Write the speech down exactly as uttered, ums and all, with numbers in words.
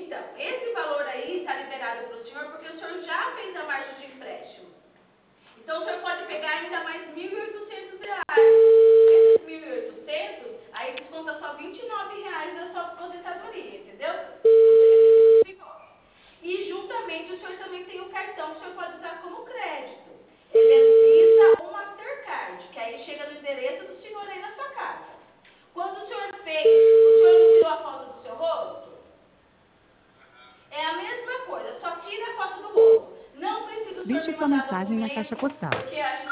Então, esse valor aí está liberado para o senhor porque o senhor já fez a margem de empréstimo. Então, o senhor pode pegar ainda mais mil e oitocentos reais. Esses mil e oitocentos, aí desconta só vinte e nove reais da sua aposentadoria, entendeu? E juntamente o senhor também tem o cartão que o senhor pode usar como crédito. Ele é Visa ou Mastercard, que aí chega no endereço do senhor aí na sua casa. Quando o senhor fez, o senhor não tirou a foto do seu rosto? É a mesma coisa, só tira a foto do rosto. Não precisa o senhor Deixe me sua mandar mensagem na documento, caixa postal. porque a gente